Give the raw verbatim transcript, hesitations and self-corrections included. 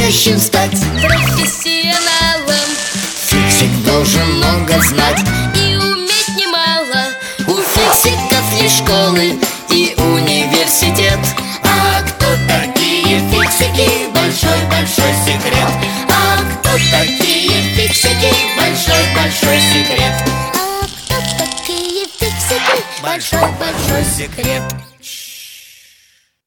будущем стать профессионалом. Фиксик должен много знать И уметь немало. У фиксиков есть школы и университет. А кто такие фиксики? Большой-большой секрет. А кто такие фиксики? Большой-большой секрет. А кто такие фиксики? Большой-большой секрет.